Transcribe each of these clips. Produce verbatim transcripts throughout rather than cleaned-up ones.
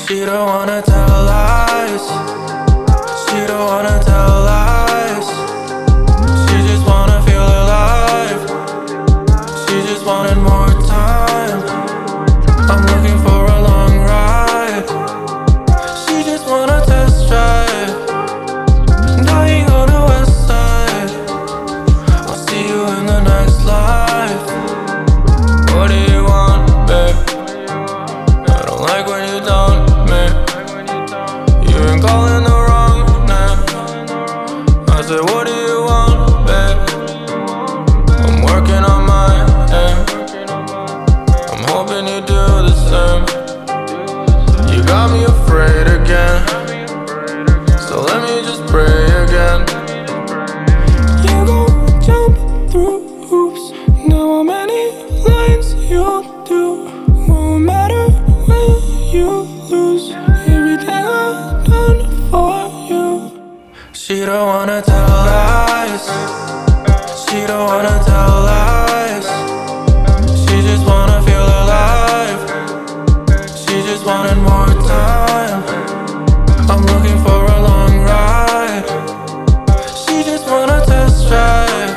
She don't wanna tell lies. She don't wanna tell lies. She just wanna feel alive. She just wanted more time. I'm looking for a long ride. She just wanna test drive. Dying on the west side. I'll see you in the next life. What do you want, babe? I don't like when you don't, man. You've been calling the wrong name. I said, what do you want, babe? I'm working on my aim. I'm hoping you do the same. You got me afraid again, so let me just pray again. You gon' jump through hoops. Know how many lines you'll do. Won't matter when you lose everything I've done for you. She don't wanna tell lies. She don't wanna tell lies. She just wanna feel alive. She just wanted more time. I'm looking for a long ride. She just wanna test drive.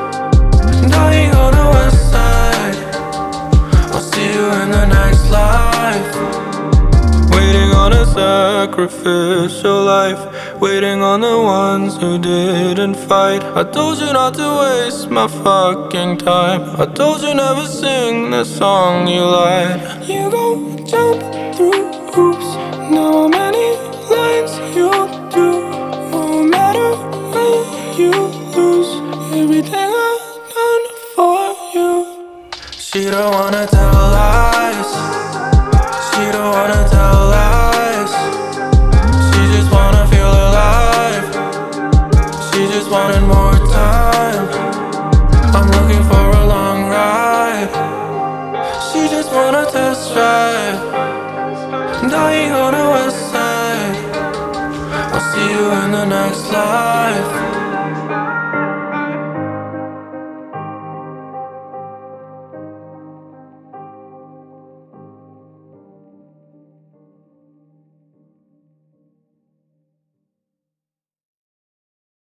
Dying on the west side. I'll see you in the next life. Waiting on a sacrificial life. Waiting on the ones who didn't fight. I told you not to waste my fucking time. I told you never sing the song you lied. You gon' jump through hoops. Know how many lines you'll do. Won't matter when you lose everything I've done for you. She don't wanna tell lies. She don't wanna tell lies. She just wanna feel alive. She just wanted more time. I'm looking for a long ride. She just wanna test drive. Dying on the west side. I'll see you in the next life.